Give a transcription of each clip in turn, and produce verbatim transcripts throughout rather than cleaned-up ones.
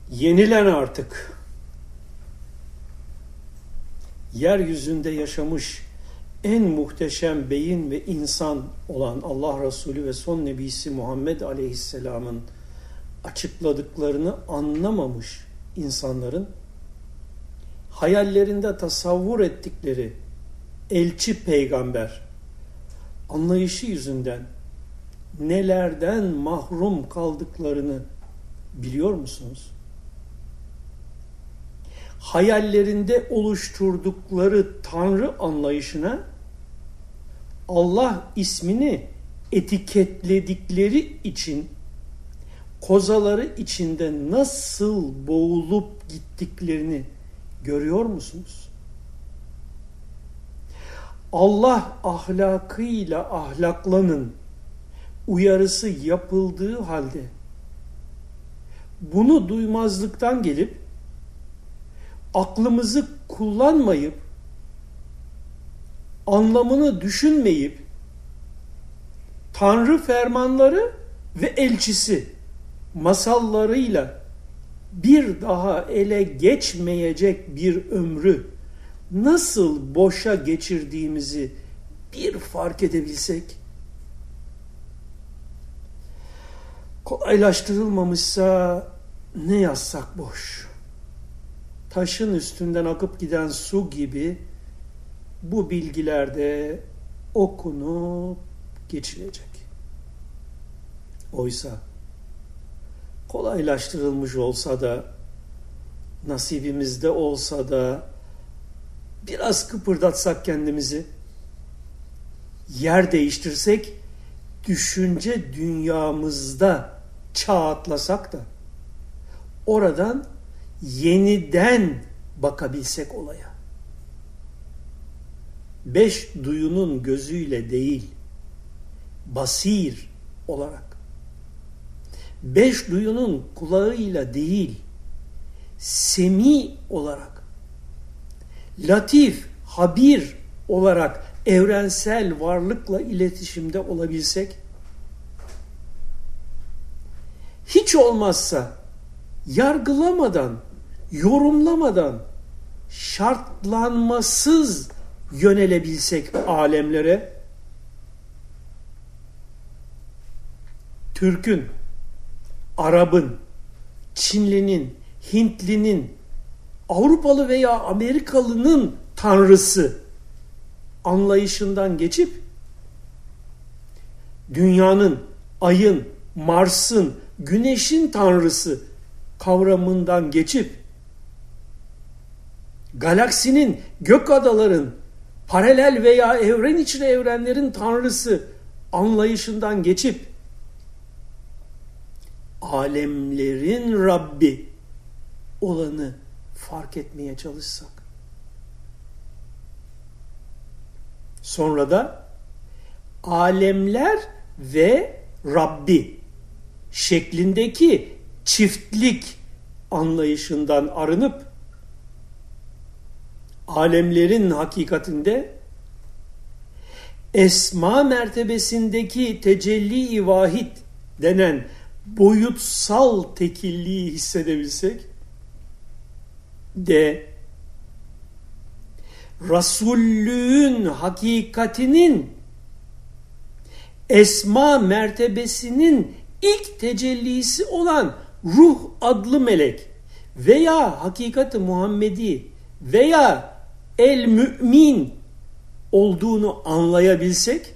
Yenilen artık yeryüzünde yaşamış en muhteşem beyin ve insan olan Allah Resulü ve son nebisi Muhammed Aleyhisselam'ın açıkladıklarını anlamamış insanların hayallerinde tasavvur ettikleri elçi peygamber anlayışı yüzünden nelerden mahrum kaldıklarını biliyor musunuz? Hayallerinde oluşturdukları Tanrı anlayışına Allah ismini etiketledikleri için kozaları içinde nasıl boğulup gittiklerini görüyor musunuz? Allah ahlakıyla ahlaklanın uyarısı yapıldığı halde bunu duymazlıktan gelip aklımızı kullanmayıp anlamını düşünmeyip Tanrı fermanları ve elçisi masallarıyla bir daha ele geçmeyecek bir ömrü nasıl boşa geçirdiğimizi bir fark edebilsek, kolaylaştırılmamışsa ne yazsak boş. Taşın üstünden akıp giden su gibi bu bilgilerde okunup geçilecek. Oysa kolaylaştırılmış olsa da, nasibimizde olsa da biraz kıpırdatsak kendimizi, yer değiştirsek, düşünce dünyamızda çağ atlasak da oradan yeniden bakabilsek olaya. Beş duyunun gözüyle değil, basir olarak, beş duyunun kulağıyla değil, semi olarak, latif, habir olarak evrensel varlıkla iletişimde olabilsek, hiç olmazsa yargılamadan, yorumlamadan, şartlanmasız yönelebilsek alemlere, Türk'ün, Arap'ın, Çinli'nin, Hintlinin, Avrupalı veya Amerikalı'nın tanrısı anlayışından geçip dünyanın, ayın, Mars'ın, güneşin tanrısı kavramından geçip galaksinin, gök adaların, paralel veya evren içi evrenlerin tanrısı anlayışından geçip alemlerin Rabbi olanı fark etmeye çalışsak. Sonra da alemler ve Rabbi şeklindeki çiftlik anlayışından arınıp alemlerin hakikatinde esma mertebesindeki tecelli-i vahid denen boyutsal tekilliği hissedebilsek de Resullüğün hakikatinin esma mertebesinin ilk tecellisi olan ruh adlı melek veya hakikat-ı Muhammedi veya el mümin olduğunu anlayabilsek,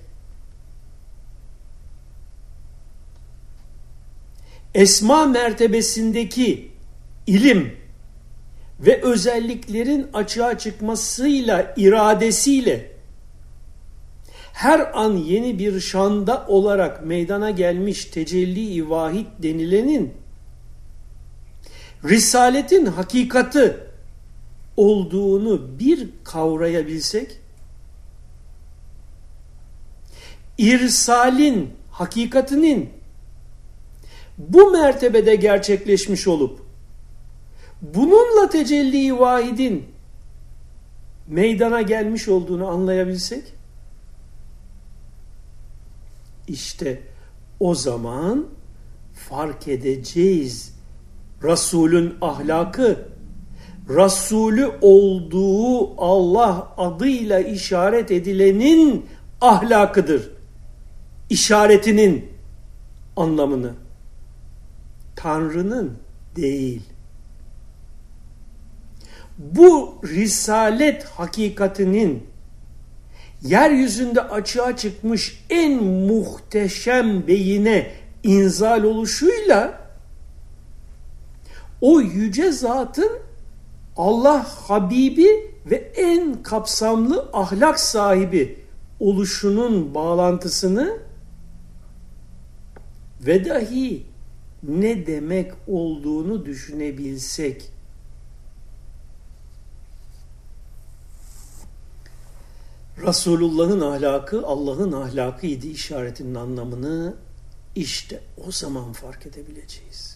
esma mertebesindeki ilim ve özelliklerin açığa çıkmasıyla, iradesiyle her an yeni bir şanda olarak meydana gelmiş tecelli-i vahid denilenin Risaletin hakikati olduğunu bir kavrayabilsek, irsalin hakikatinin bu mertebede gerçekleşmiş olup bununla tecelli-i vahidin meydana gelmiş olduğunu anlayabilsek, işte o zaman fark edeceğiz Resulün ahlakı, Resulü olduğu Allah adıyla işaret edilenin ahlakıdır. İşaretinin anlamını. Tanrı'nın değil. Bu risalet hakikatinin yeryüzünde açığa çıkmış en muhteşem beyine inzal oluşuyla o yüce zatın Allah Habibi ve en kapsamlı ahlak sahibi oluşunun bağlantısını ve dahi ne demek olduğunu düşünebilsek, Resulullah'ın ahlakı Allah'ın ahlakıydı işaretinin anlamını işte o zaman fark edebileceğiz.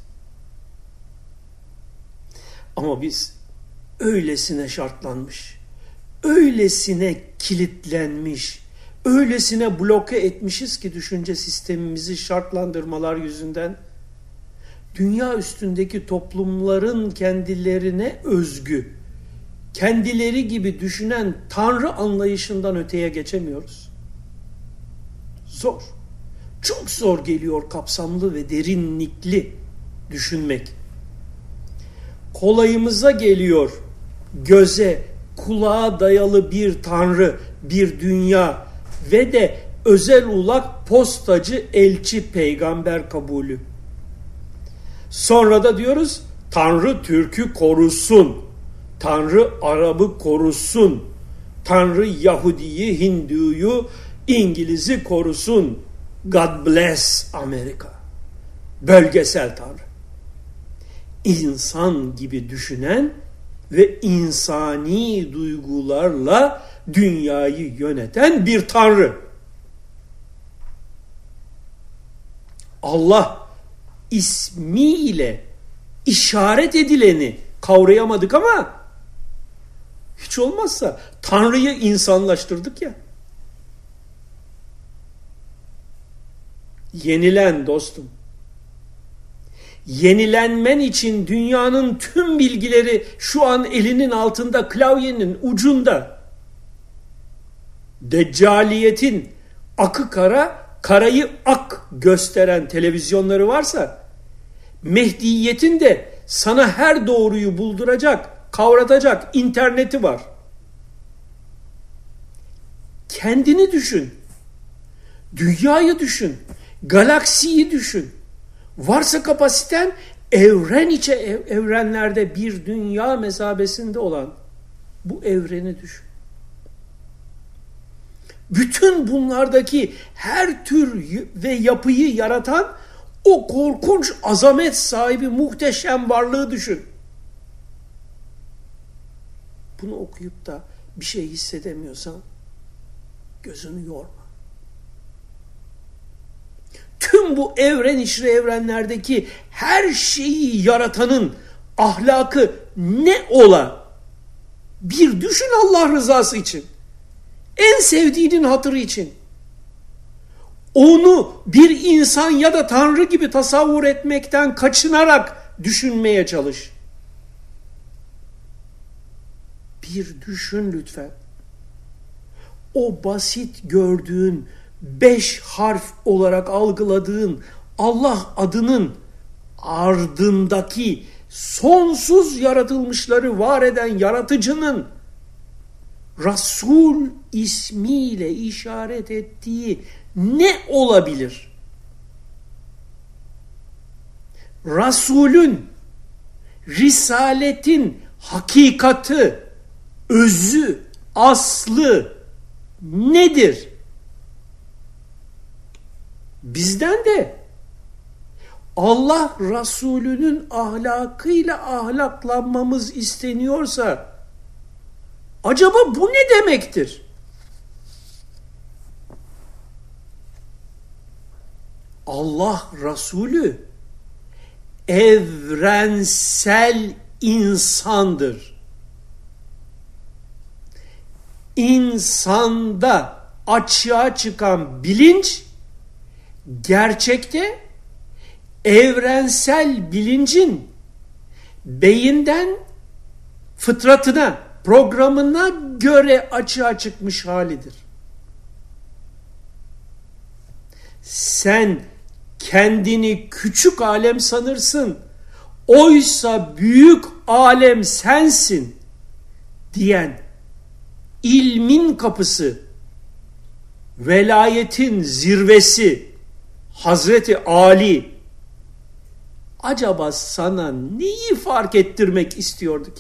Ama biz öylesine şartlanmış, öylesine kilitlenmiş, öylesine bloke etmişiz ki düşünce sistemimizi şartlandırmalar yüzünden dünya üstündeki toplumların kendilerine özgü, kendileri gibi düşünen Tanrı anlayışından öteye geçemiyoruz. Zor. Çok zor geliyor kapsamlı ve derinlikli düşünmek. Kolayımıza geliyor göze, kulağa dayalı bir Tanrı, bir dünya ve de özel ulak postacı, elçi, peygamber kabulü. Sonra da diyoruz Tanrı Türk'ü korusun. Tanrı Arap'ı korusun. Tanrı Yahudi'yi, Hindu'yu, İngiliz'i korusun. God bless Amerika. Bölgesel Tanrı. İnsan gibi düşünen ve insani duygularla dünyayı yöneten bir Tanrı. Allah ismiyle işaret edileni kavrayamadık ama hiç olmazsa Tanrı'yı insanlaştırdık ya. Yenilen dostum. Yenilenmen için dünyanın tüm bilgileri şu an elinin altında, klavyenin ucunda. Deccaliyetin akı kara, karayı ak gösteren televizyonları varsa, Mehdiyetin de sana her doğruyu bulduracak, kavratacak interneti var. Kendini düşün. Dünyayı düşün. Galaksiyi düşün. Varsa kapasiten evren içe ev, evrenlerde bir dünya mesabesinde olan bu evreni düşün. Bütün bunlardaki her tür ve yapıyı yaratan o korkunç azamet sahibi muhteşem varlığı düşün. Bunu okuyup da bir şey hissedemiyorsan gözünü yorma. Tüm bu evren içre evrenlerdeki her şeyi yaratanın ahlakı ne ola? Bir düşün Allah rızası için. En sevdiğinin hatırı için. Onu bir insan ya da Tanrı gibi tasavvur etmekten kaçınarak düşünmeye çalış. Bir düşün lütfen. O basit gördüğün, beş harf olarak algıladığın Allah adının ardındaki sonsuz yaratılmışları var eden yaratıcının Resul ismiyle işaret ettiği ne olabilir? Resulün, risaletin hakikati, özü, aslı nedir? Bizden de Allah Resulü'nün ahlakıyla ahlaklanmamız isteniyorsa acaba bu ne demektir? Allah Resulü evrensel insandır. İnsanda açığa çıkan bilinç gerçekte evrensel bilincin beyinden fıtratına, programına göre açığa çıkmış halidir. Sen kendini küçük alem sanırsın, oysa büyük alem sensin diyen ilmin kapısı, velayetin zirvesi Hazreti Ali acaba sana neyi fark ettirmek istiyordu ki?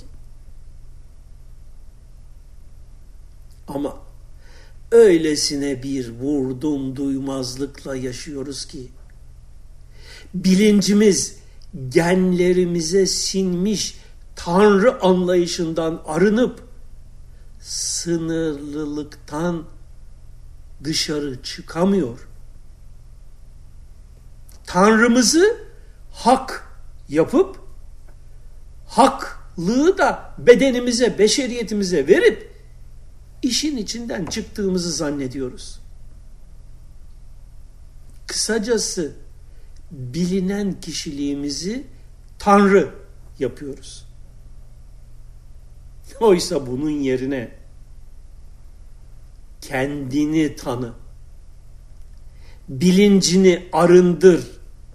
Ama öylesine bir vurdum duymazlıkla yaşıyoruz ki bilincimiz genlerimize sinmiş Tanrı anlayışından arınıp sınırlılıktan dışarı çıkamıyor. Tanrımızı hak yapıp haklığı da bedenimize, beşeriyetimize verip işin içinden çıktığımızı zannediyoruz. Kısacası bilinen kişiliğimizi Tanrı yapıyoruz. Oysa bunun yerine kendini tanı, bilincini arındır,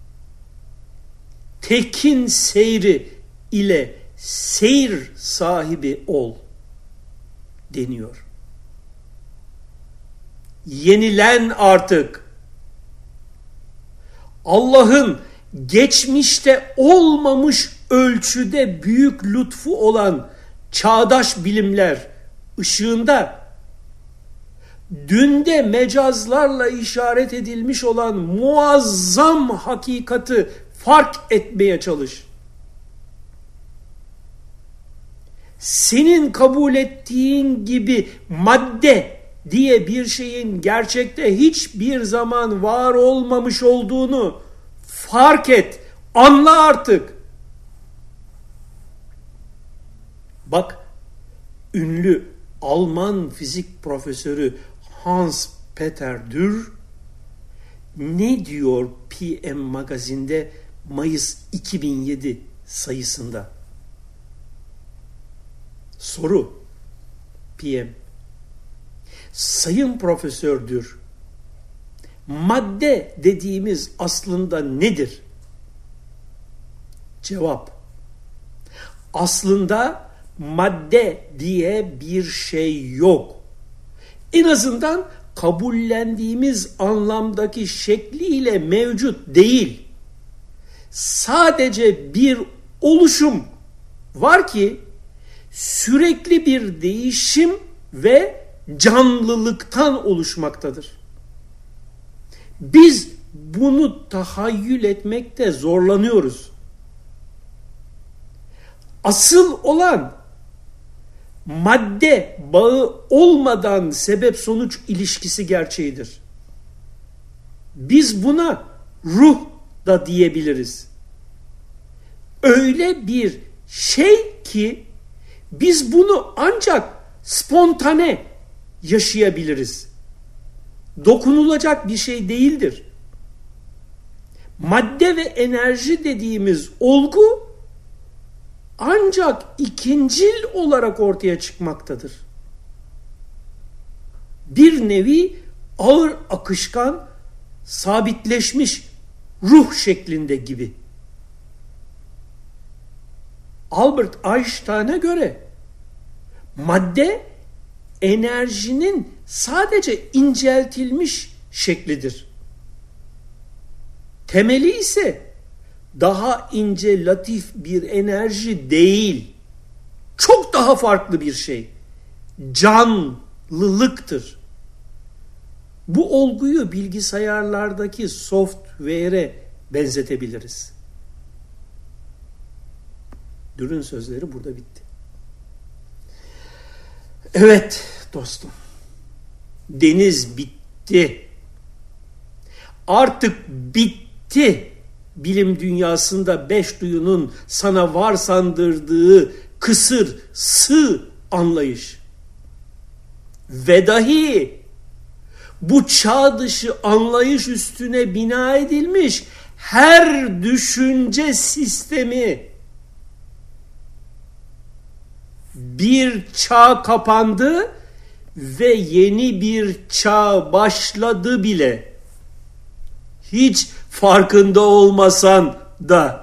tekin seyri ile seyir sahibi ol deniyor. Yenilen artık. Allah'ın geçmişte olmamış ölçüde büyük lütfu olan çağdaş bilimler ışığında dünde mecazlarla işaret edilmiş olan muazzam hakikati fark etmeye çalış. Senin kabul ettiğin gibi madde diye bir şeyin gerçekte hiçbir zaman var olmamış olduğunu fark et, anla artık. Bak, ünlü Alman fizik profesörü Hans Peter Dürr ne diyor P M magazinde Mayıs iki bin yedi sayısında? Soru P M: Sayın Profesör Dürr, madde dediğimiz aslında nedir? Cevap: aslında madde diye bir şey yok. En azından kabullendiğimiz anlamdaki şekliyle mevcut değil. Sadece bir oluşum var ki sürekli bir değişim ve canlılıktan oluşmaktadır. Biz bunu tahayyül etmekte zorlanıyoruz. Asıl olan madde bağı olmadan sebep-sonuç ilişkisi gerçeğidir. Biz buna ruh da diyebiliriz. Öyle bir şey ki biz bunu ancak spontane yaşayabiliriz. Dokunulacak bir şey değildir. Madde ve enerji dediğimiz olgu ancak ikincil olarak ortaya çıkmaktadır. Bir nevi ağır akışkan, sabitleşmiş ruh şeklinde gibi. Albert Einstein'a göre madde enerjinin sadece inceltilmiş şeklidir. Temeli ise daha ince, latif bir enerji değil. Çok daha farklı bir şey. Canlılıktır. Bu olguyu bilgisayarlardaki software'e benzetebiliriz. Dürr'ün sözleri burada bitti. Evet dostum. Deniz bitti. Artık bitti. Bilim dünyasında beş duyunun sana var sandırdığı kısır, sığ anlayış. Ve dahi bu çağ dışı anlayış üstüne bina edilmiş her düşünce sistemi Bir çağ kapandı ve yeni bir çağ başladı bile. Hiç farkında olmasan da.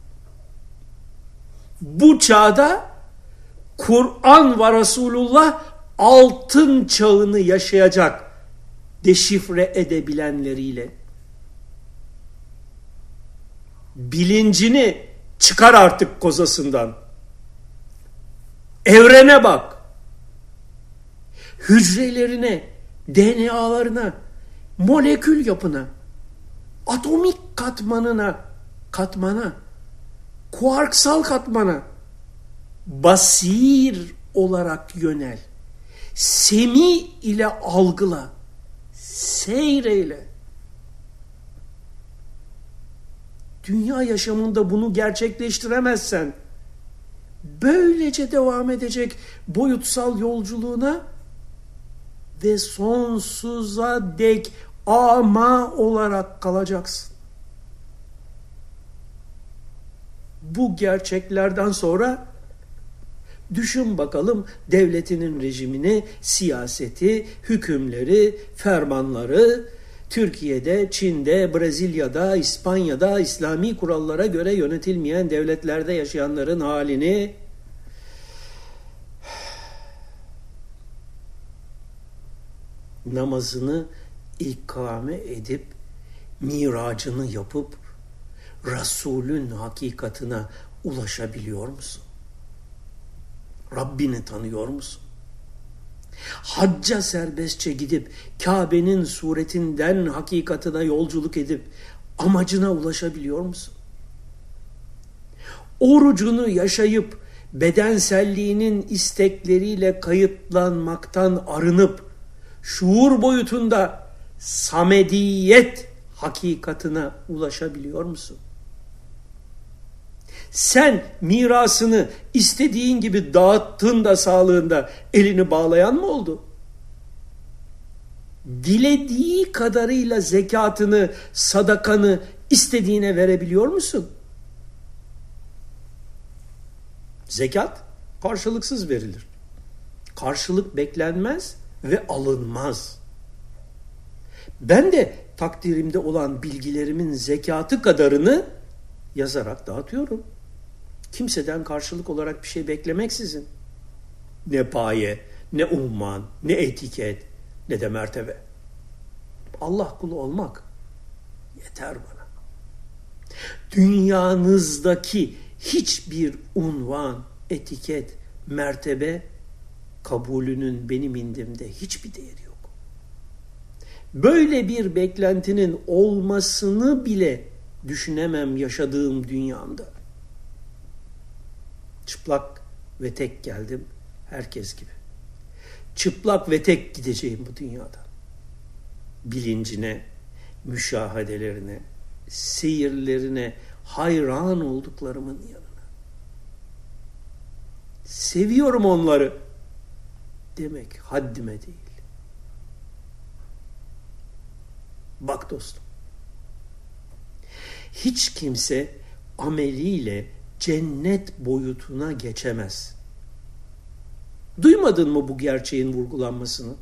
Bu çağda Kur'an ve Resulullah altın çağını yaşayacak, deşifre edebilenleriyle. Bilincini çıkar artık kozasından. Evrene bak. Hücrelerine, D N A'larına, molekül yapına, atomik katmanına, katmana, kuarksal katmana basir olarak yönel. Semi ile algıla. Seyreyle. Dünya yaşamında bunu gerçekleştiremezsen böylece devam edecek boyutsal yolculuğuna ve sonsuza dek ama olarak kalacaksın. Bu gerçeklerden sonra düşün bakalım devletinin rejimini, siyaseti, hükümleri, fermanları, Türkiye'de, Çin'de, Brezilya'da, İspanya'da İslami kurallara göre yönetilmeyen devletlerde yaşayanların halini. Namazını ikame edip, miracını yapıp, Resulün hakikatine ulaşabiliyor musun? Rabbini tanıyor musun? Hacca serbestçe gidip Kabe'nin suretinden hakikatine yolculuk edip amacına ulaşabiliyor musun? Orucunu yaşayıp bedenselliğinin istekleriyle kayıtlanmaktan arınıp şuur boyutunda samediyet hakikatine ulaşabiliyor musun? Sen mirasını istediğin gibi dağıttın da sağlığında elini bağlayan mı oldu? Dilediği kadarıyla zekatını, sadakanı istediğine verebiliyor musun? Zekat karşılıksız verilir. Karşılık beklenmez ve alınmaz. Ben de takdirimde olan bilgilerimin zekatı kadarını yazarak dağıtıyorum. Kimseden karşılık olarak bir şey beklemeksizin. Ne paye, ne umman, ne etiket, ne de mertebe. Allah kulu olmak yeter bana. Dünyanızdaki hiçbir unvan, etiket, mertebe kabulünün benim indimde hiçbir değeri yok. Böyle bir beklentinin olmasını bile düşünemem yaşadığım dünyamda. Çıplak ve tek geldim herkes gibi. Çıplak ve tek gideceğim bu dünyadan. Bilincine, müşahedelerine, seyirlerine hayran olduklarımın yanına. Seviyorum onları demek haddime değil. Bak dostum. Hiç kimse ameliyle cennet boyutuna geçemez. Duymadın mı bu gerçeğin vurgulanmasını?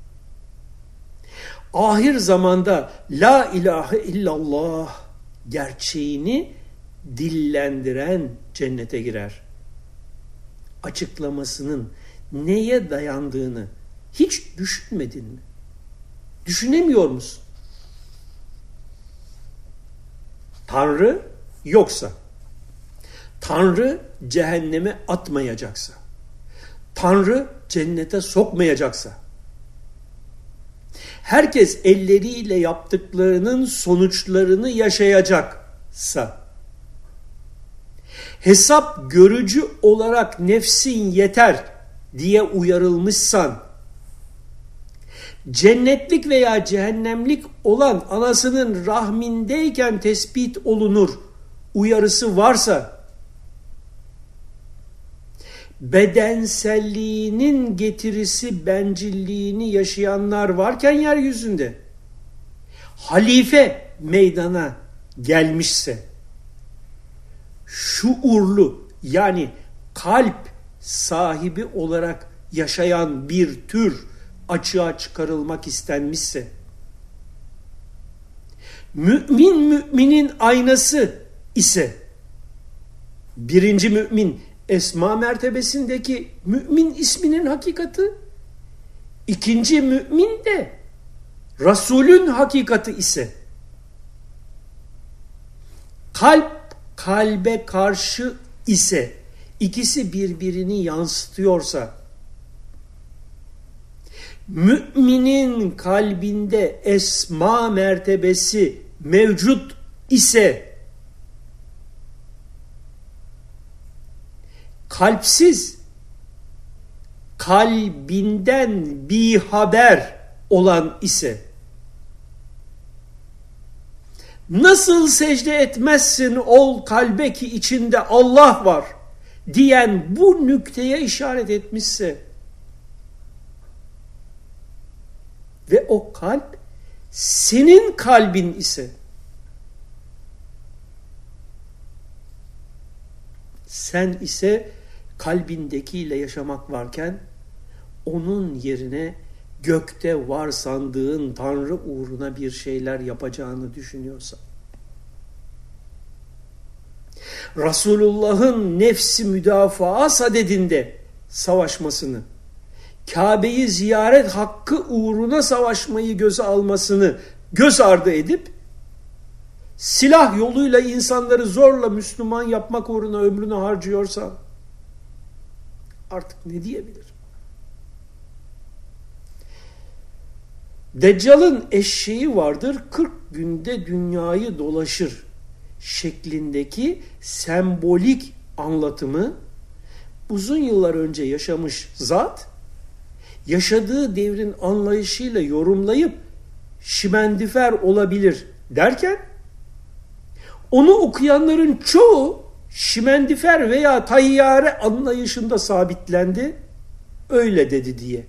Ahir zamanda la ilahe illallah gerçeğini dillendiren cennete girer. Açıklamasının neye dayandığını hiç düşünmedin mi? Düşünemiyor musun? Tanrı yoksa, Tanrı cehenneme atmayacaksa, Tanrı cennete sokmayacaksa, herkes elleriyle yaptıklarının sonuçlarını yaşayacaksa, hesap görücü olarak nefsin yeter diye uyarılmışsan, cennetlik veya cehennemlik olan anasının rahmindeyken tespit olunur uyarısı varsa, bedenselliğinin getirisi bencilliğini yaşayanlar varken yeryüzünde halife meydana gelmişse, şuurlu yani kalp sahibi olarak yaşayan bir tür açığa çıkarılmak istenmişse, mümin müminin aynası ise, birinci mümin esma mertebesindeki mümin isminin hakikati, ikinci mümin de Resulün hakikati ise, kalp kalbe karşı ise, ikisi birbirini yansıtıyorsa, müminin kalbinde esma mertebesi mevcut ise, kalpsiz, kalbinden bir haber olan ise, nasıl secde etmezsin ol kalbe ki içinde Allah var diyen bu nükteye işaret etmişse ve o kalp senin kalbin ise, sen ise kalbindekiyle yaşamak varken onun yerine gökte var sandığın Tanrı uğruna bir şeyler yapacağını düşünüyorsan, Resulullah'ın nefsi müdafaa sadedinde savaşmasını, Kabe'yi ziyaret hakkı uğruna savaşmayı göze almasını göz ardı edip, silah yoluyla insanları zorla Müslüman yapmak uğruna ömrünü harcıyorsan, artık ne diyebilir? Deccal'ın eşeği vardır, kırk günde dünyayı dolaşır şeklindeki sembolik anlatımı uzun yıllar önce yaşamış zat, yaşadığı devrin anlayışıyla yorumlayıp şimendifer olabilir derken, onu okuyanların çoğu şimendifer veya tayyare anlayışında sabitlendi, öyle dedi diye.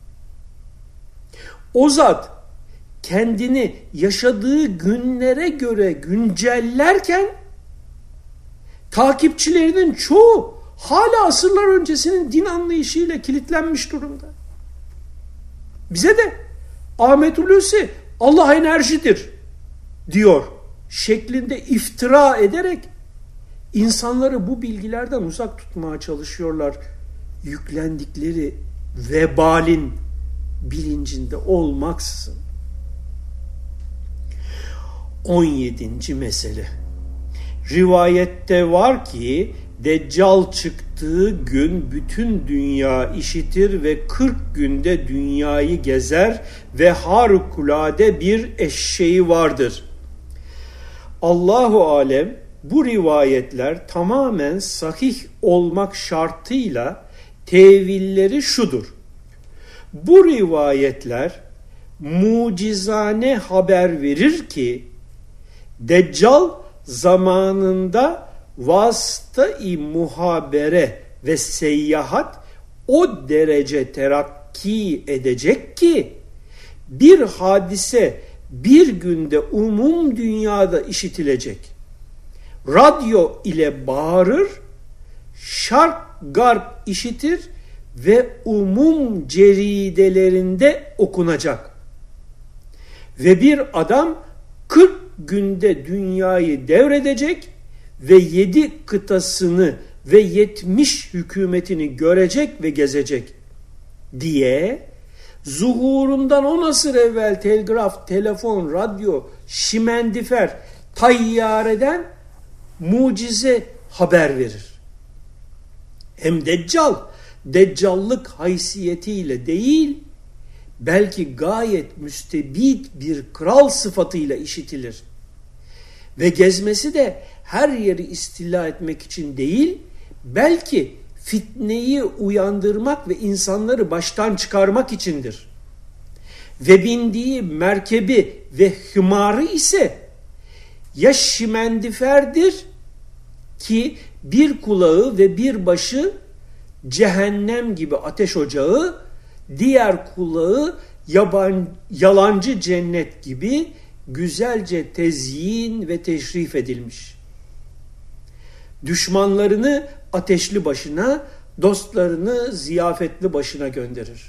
O zat kendini yaşadığı günlere göre güncellerken takipçilerinin çoğu hala asırlar öncesinin din anlayışıyla kilitlenmiş durumda. Bize de Ahmet Hulusi Allah enerjidir diyor şeklinde iftira ederek insanları bu bilgilerden uzak tutmaya çalışıyorlar. Yüklendikleri vebalin bilincinde olmaksızın. on yedinci mesele. Rivayette var ki Deccal çıktığı gün bütün dünya işitir ve kırk günde dünyayı gezer ve harikulade bir eşeği vardır. Allahu alem, bu rivayetler tamamen sahih olmak şartıyla tevilleri şudur. Bu rivayetler mucizane haber verir ki Deccal zamanında vasıta-i muhabere ve seyyahat o derece terakki edecek ki bir hadise bir günde umum dünyada işitilecek. Radyo ile bağırır, şark garp işitir ve umum ceridelerinde okunacak. Ve bir adam kırk günde dünyayı devredecek ve yedi kıtasını ve yetmiş hükümetini görecek ve gezecek diye zuhurundan on asır evvel telgraf, telefon, radyo, şimendifer, tayyareden mucize haber verir. Hem Deccal, Deccallık haysiyetiyle değil, belki gayet müstebit bir kral sıfatıyla işitilir. Ve gezmesi de her yeri istila etmek için değil, belki fitneyi uyandırmak ve insanları baştan çıkarmak içindir. Ve bindiği merkebi ve hımarı ise ya şimendiferdir ki bir kulağı ve bir başı cehennem gibi ateş ocağı, diğer kulağı yaban, yalancı cennet gibi güzelce tezyin ve teşrif edilmiş. Düşmanlarını ateşli başına, dostlarını ziyafetli başına gönderir.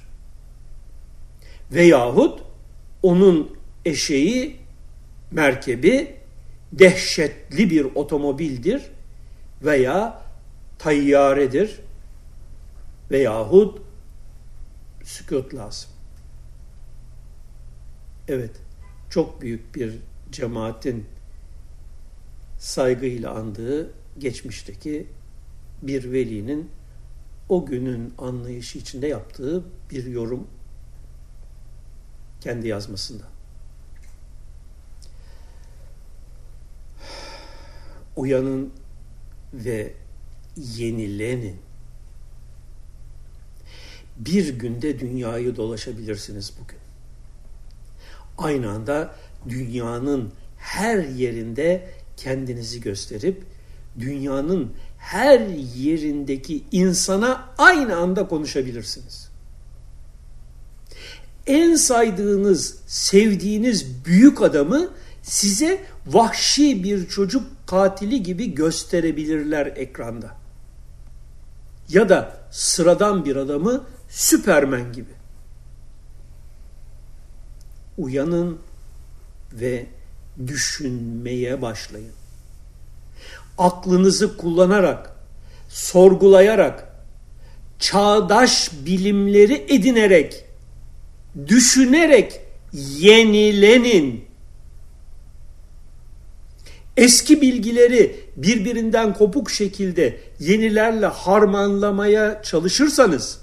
Veyahut onun eşeği, merkebi dehşetli bir otomobildir veya tayyaredir veyahut sükût lazım. Evet, çok büyük bir cemaatin saygıyla andığı geçmişteki bir velinin o günün anlayışı içinde yaptığı bir yorum kendi yazmasında. Uyanın ve yenilenin. Bir günde dünyayı dolaşabilirsiniz bugün. Aynı anda dünyanın her yerinde kendinizi gösterip dünyanın her yerindeki insana aynı anda konuşabilirsiniz. En saydığınız, sevdiğiniz büyük adamı size vahşi bir çocuk katili gibi gösterebilirler ekranda. Ya da sıradan bir adamı Süpermen gibi. Uyanın ve düşünmeye başlayın. Aklınızı kullanarak, sorgulayarak, çağdaş bilimleri edinerek, düşünerek yenilenin. Eski bilgileri birbirinden kopuk şekilde yenilerle harmanlamaya çalışırsanız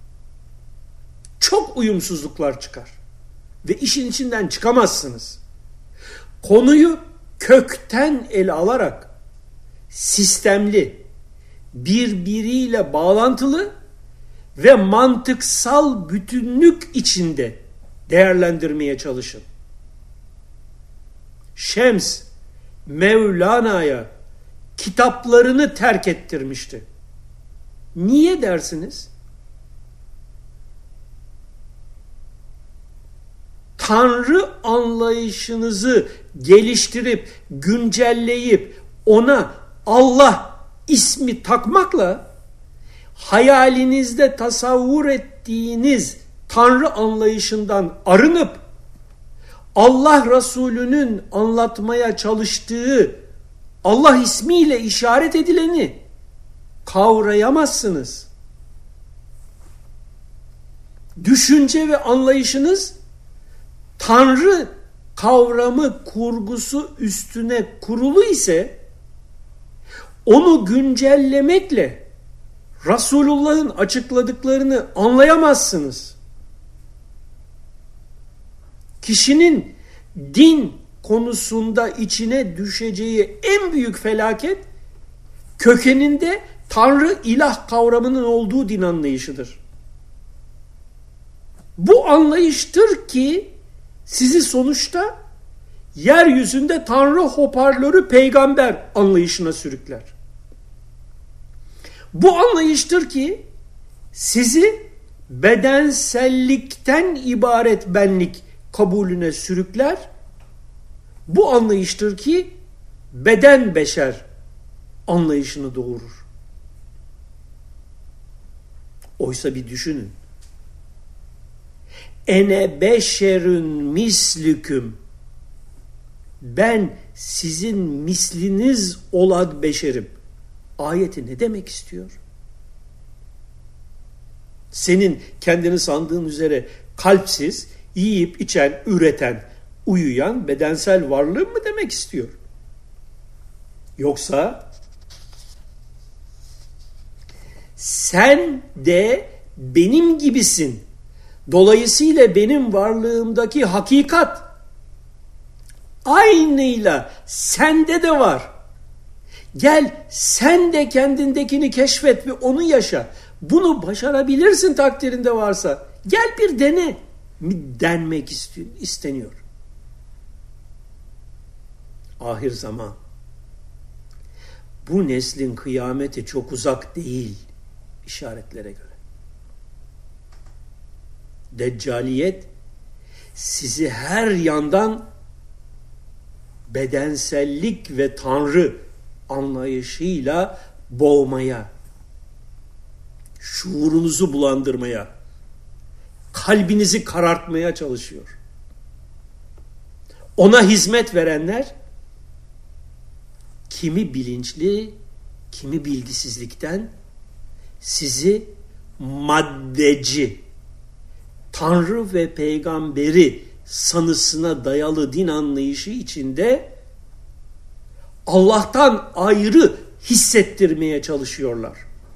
çok uyumsuzluklar çıkar ve işin içinden çıkamazsınız. Konuyu kökten ele alarak sistemli, birbiriyle bağlantılı ve mantıksal bütünlük içinde değerlendirmeye çalışın. Şems Mevlana'ya kitaplarını terk ettirmişti. Niye dersiniz? Tanrı anlayışınızı geliştirip, güncelleyip ona Allah ismi takmakla hayalinizde tasavvur ettiğiniz Tanrı anlayışından arınıp Allah Resulü'nün anlatmaya çalıştığı Allah ismiyle işaret edileni kavrayamazsınız. Düşünce ve anlayışınız Tanrı kavramı kurgusu üstüne kurulu ise onu güncellemekle Resulullah'ın açıkladıklarını anlayamazsınız. Kişinin din konusunda içine düşeceği en büyük felaket kökeninde Tanrı ilah kavramının olduğu din anlayışıdır. Bu anlayıştır ki sizi sonuçta yeryüzünde Tanrı hoparlörü peygamber anlayışına sürükler. Bu anlayıştır ki sizi bedensellikten ibaret benlik kabulüne sürükler. Bu anlayıştır ki beden beşer anlayışını doğurur. Oysa bir düşünün. Ene beşerün mislüküm. Ben sizin misliniz olan beşerim. Ayeti ne demek istiyor? Senin kendini sandığın üzere kalpsiz, yiyip içen, üreten, uyuyan bedensel varlığın mı demek istiyor? Yoksa sen de benim gibisin. Dolayısıyla benim varlığımdaki hakikat aynıyla sende de var. Gel sen de kendindekini keşfet ve onu yaşa. Bunu başarabilirsin takdirinde varsa. Gel bir dene mi denmek isteniyor. Ahir zaman. Bu neslin kıyameti çok uzak değil işaretlere göre. Deccaliyet sizi her yandan bedensellik ve Tanrı anlayışıyla boğmaya, şuurunuzu bulandırmaya, kalbinizi karartmaya çalışıyor. Ona hizmet verenler kimi bilinçli, kimi bilgisizlikten sizi maddeci, Tanrı ve peygamberi sanısına dayalı din anlayışı içinde Allah'tan ayrı hissettirmeye çalışıyorlar.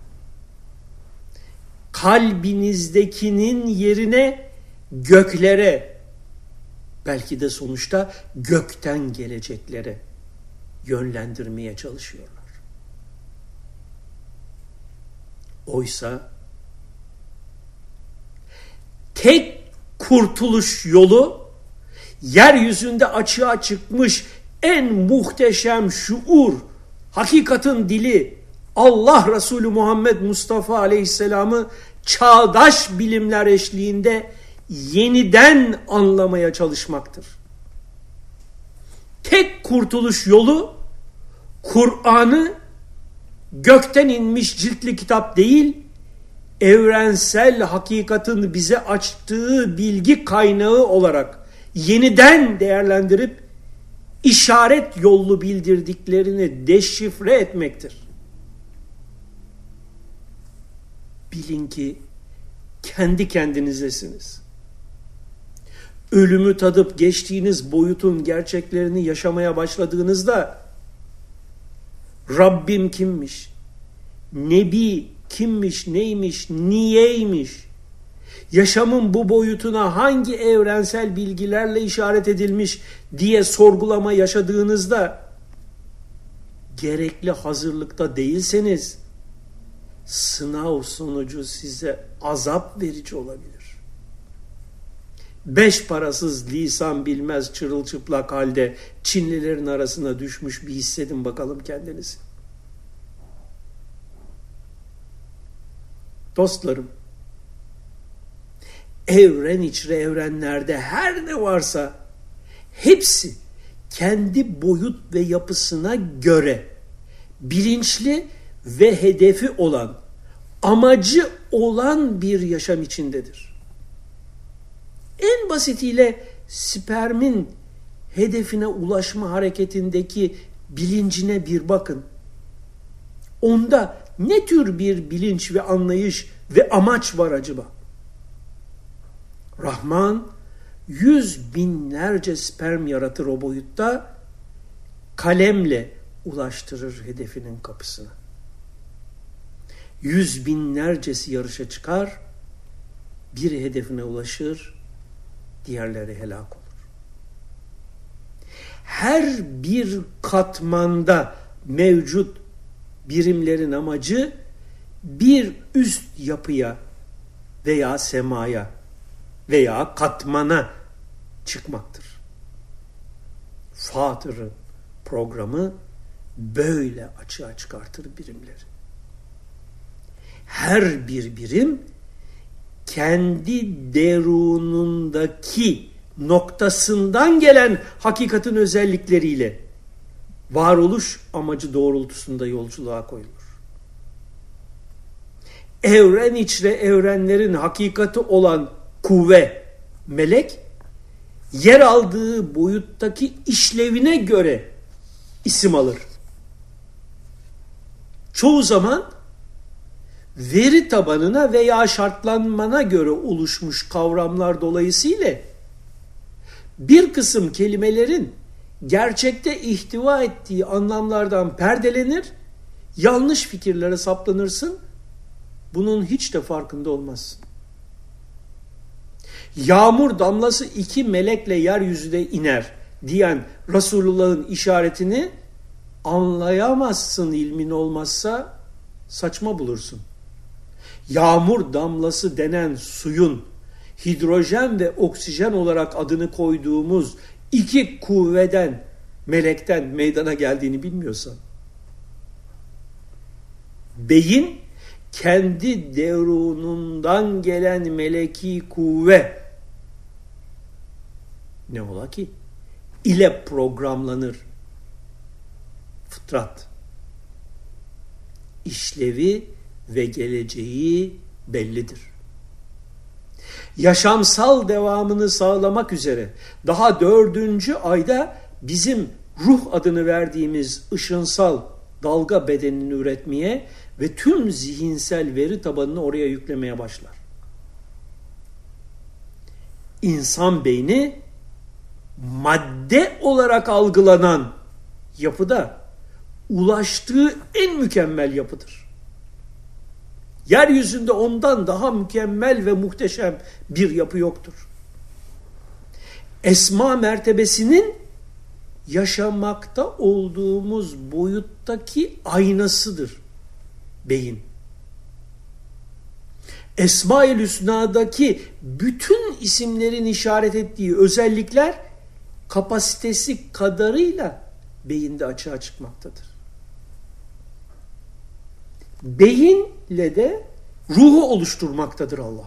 Kalbinizdekinin yerine göklere, belki de sonuçta gökten geleceklere yönlendirmeye çalışıyorlar. Oysa tek kurtuluş yolu yeryüzünde açığa çıkmış en muhteşem şuur, hakikatin dili Allah Resulü Muhammed Mustafa Aleyhisselam'ı çağdaş bilimler eşliğinde yeniden anlamaya çalışmaktır. Tek kurtuluş yolu Kur'an'ı gökten inmiş ciltli kitap değil, evrensel hakikatin bize açtığı bilgi kaynağı olarak yeniden değerlendirip işaret yollu bildirdiklerini deşifre etmektir. Bilin ki kendi kendinizdesiniz. Ölümü tadıp geçtiğiniz boyutun gerçeklerini yaşamaya başladığınızda Rabbim kimmiş? Nebi kimmiş, neymiş, niyeymiş? Yaşamın bu boyutuna hangi evrensel bilgilerle işaret edilmiş diye sorgulama yaşadığınızda gerekli hazırlıkta değilseniz sınav sonucu size azap verici olabilir. Beş parasız lisan bilmez çırılçıplak halde Çinlilerin arasına düşmüş bir hissedin bakalım kendinizi. Dostlarım, evren içre evrenlerde her ne varsa hepsi kendi boyut ve yapısına göre bilinçli ve hedefi olan, amacı olan bir yaşam içindedir. En basitiyle spermin hedefine ulaşma hareketindeki bilincine bir bakın. Onda ne tür bir bilinç ve anlayış ve amaç var acaba? Rahman yüz binlerce sperm yaratır o boyutta, kalemle ulaştırır hedefinin kapısına. Yüz binlercesi yarışa çıkar, biri hedefine ulaşır, diğerleri helak olur. Her bir katmanda mevcut birimlerin amacı bir üst yapıya veya semaya veya katmana çıkmaktır. Fatır'ın programı böyle açığa çıkartır birimleri. Her bir birim kendi derunundaki noktasından gelen hakikatin özellikleriyle varoluş amacı doğrultusunda yolculuğa koyulur. Evren içre evrenlerin hakikati olan kuvve, melek, yer aldığı boyuttaki işlevine göre isim alır. Çoğu zaman veri tabanına veya şartlanmana göre oluşmuş kavramlar dolayısıyla bir kısım kelimelerin gerçekte ihtiva ettiği anlamlardan perdelenir, yanlış fikirlere saplanırsın, bunun hiç de farkında olmazsın. Yağmur damlası iki melekle yeryüzüne iner diyen Resulullah'ın işaretini anlayamazsın ilmin olmazsa, saçma bulursun. Yağmur damlası denen suyun hidrojen ve oksijen olarak adını koyduğumuz iki kuvveden, melekten meydana geldiğini bilmiyorsan, beyin kendi derunundan gelen meleki kuvve ne ola ki ile programlanır. Fıtrat, işlevi ve geleceği bellidir. Yaşamsal devamını sağlamak üzere daha dördüncü ayda bizim ruh adını verdiğimiz ışınsal dalga bedenini üretmeye ve tüm zihinsel veri tabanını oraya yüklemeye başlar. İnsan beyni madde olarak algılanan yapıda ulaştığı en mükemmel yapıdır. Yeryüzünde ondan daha mükemmel ve muhteşem bir yapı yoktur. Esma mertebesinin yaşamakta olduğumuz boyuttaki aynasıdır beyin. Esma-i Hüsna'daki bütün isimlerin işaret ettiği özellikler kapasitesi kadarıyla beyinde açığa çıkmaktadır. Beyinle de ruhu oluşturmaktadır Allah.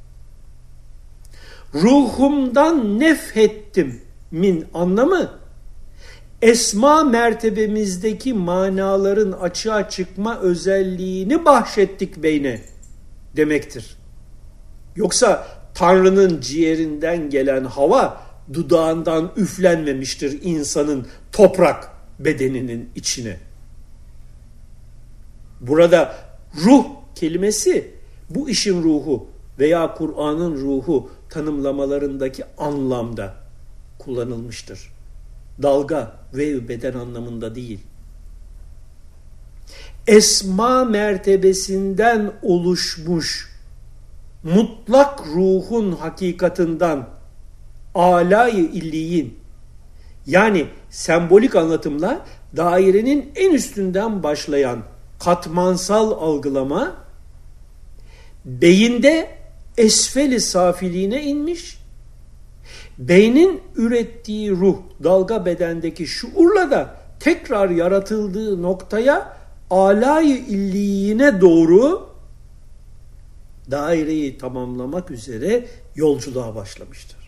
Ruhumdan nefhettim min anlamı esma mertebemizdeki manaların açığa çıkma özelliğini bahşettik beyne demektir. Yoksa Tanrı'nın ciğerinden gelen hava dudağından üflenmemiştir insanın toprak bedeninin içine. Burada ruh kelimesi bu işin ruhu veya Kur'an'ın ruhu tanımlamalarındaki anlamda kullanılmıştır. Dalga ve beden anlamında değil. Esma mertebesinden oluşmuş mutlak ruhun hakikatinden âlâ-i illiyin, yani sembolik anlatımla dairenin en üstünden başlayan katmansal algılama beyinde esfel-i safiliğine inmiş, beynin ürettiği ruh dalga bedendeki şuurla da tekrar yaratıldığı noktaya âlâ-i illiyine doğru daireyi tamamlamak üzere yolculuğa başlamıştır.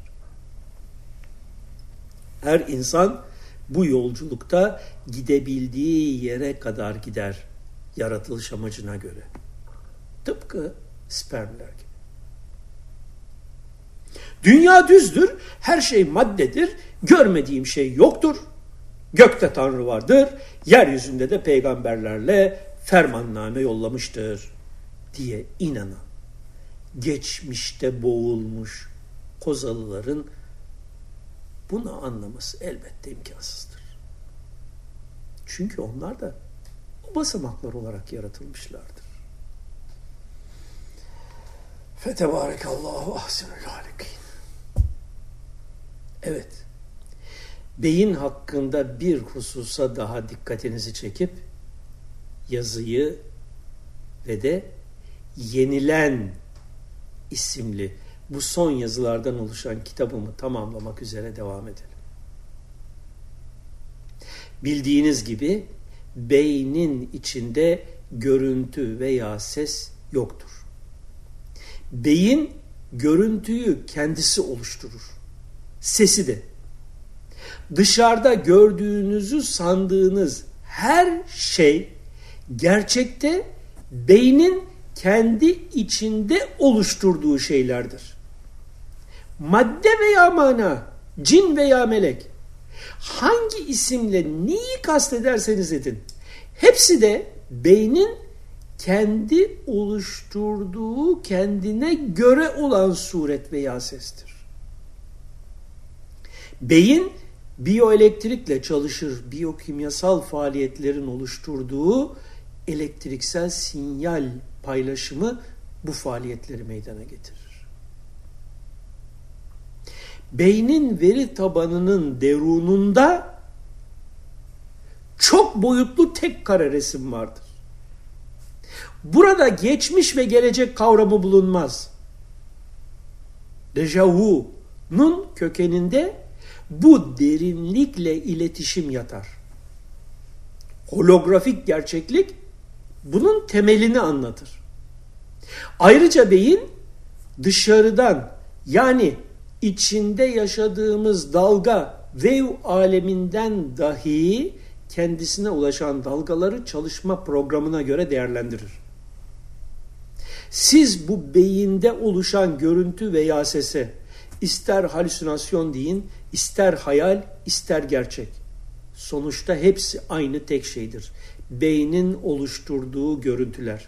Her insan bu yolculukta gidebildiği yere kadar gider yaratılış amacına göre. Tıpkı spermler gibi. Dünya düzdür, her şey maddedir, görmediğim şey yoktur. Gökte Tanrı vardır, yeryüzünde de peygamberlerle fermanname yollamıştır diye inanan, geçmişte boğulmuş Kozalıların bunu anlaması elbette imkansızdır. Çünkü onlar da o basamaklar olarak yaratılmışlardır. Fetebârekallahu ahsenul hâlikîn. Evet, beyin hakkında bir hususa daha dikkatinizi çekip yazıyı ve de Yenilen isimli bu son yazılardan oluşan kitabımı tamamlamak üzere devam edelim. Bildiğiniz gibi beynin içinde görüntü veya ses yoktur. Beyin görüntüyü kendisi oluşturur. Sesi de. Dışarıda gördüğünüzü sandığınız her şey gerçekte beynin kendi içinde oluşturduğu şeylerdir. Madde veya mana, cin veya melek, hangi isimle neyi kastederseniz edin, hepsi de beynin kendi oluşturduğu, kendine göre olan suret veya sestir. Beyin biyoelektrikle çalışır, biyokimyasal faaliyetlerin oluşturduğu elektriksel sinyal paylaşımı bu faaliyetleri meydana getirir. Beynin veri tabanının derununda çok boyutlu tek kare resim vardır. Burada geçmiş ve gelecek kavramı bulunmaz. Dejavu'nun kökeninde bu derinlikle iletişim yatar. Holografik gerçeklik bunun temelini anlatır. Ayrıca beyin dışarıdan, yani içinde yaşadığımız dalga wave aleminden dahi kendisine ulaşan dalgaları çalışma programına göre değerlendirir. Siz bu beyinde oluşan görüntü veya sese ister halüsinasyon deyin, ister hayal, ister gerçek. Sonuçta hepsi aynı tek şeydir. Beynin oluşturduğu görüntüler.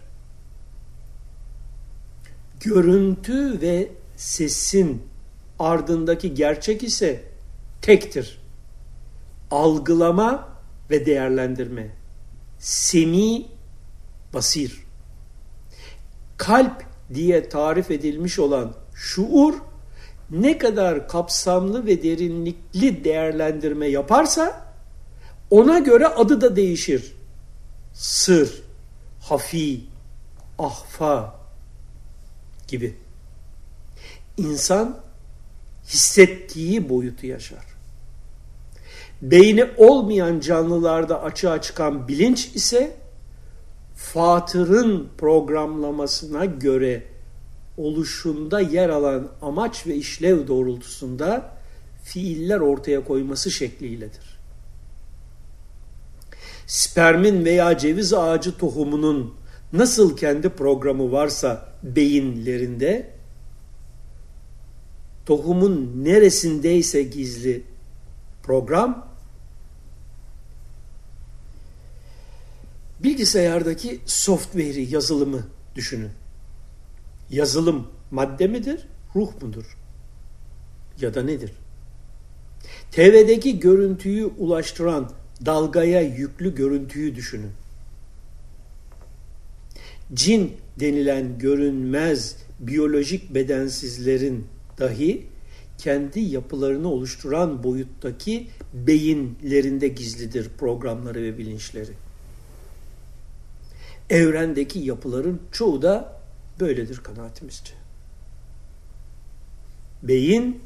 Görüntü ve sesin ardındaki gerçek ise tektir. Algılama ve değerlendirme. Semi, basir. Kalp diye tarif edilmiş olan şuur ne kadar kapsamlı ve derinlikli değerlendirme yaparsa ona göre adı da değişir. Sır, hafi, ahfa gibi. İnsan hissettiği boyutu yaşar. Beyni olmayan canlılarda açığa çıkan bilinç ise Fatır'ın programlamasına göre oluşunda yer alan amaç ve işlev doğrultusunda fiiller ortaya koyması şekliyledir. Spermin veya ceviz ağacı tohumunun nasıl kendi programı varsa beyinlerinde, tohumun neresindeyse gizli program, bilgisayardaki software'i, yazılımı düşünün. Yazılım madde midir, ruh mudur? Ya da nedir? T V'deki görüntüyü ulaştıran dalgaya yüklü görüntüyü düşünün. Cin denilen görünmez biyolojik bedensizlerin dahi kendi yapılarını oluşturan boyuttaki beyinlerinde gizlidir programları ve bilinçleri. Evrendeki yapıların çoğu da böyledir kanaatimizce. Beyin,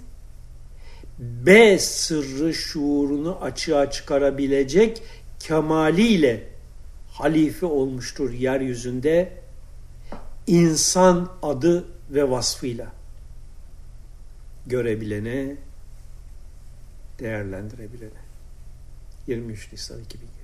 B sırrı şuurunu açığa çıkarabilecek kemaliyle halife olmuştur yeryüzünde insan adı ve vasfıyla. Görebilene, değerlendirebilene. yirmi üç Nisan iki bin yirmi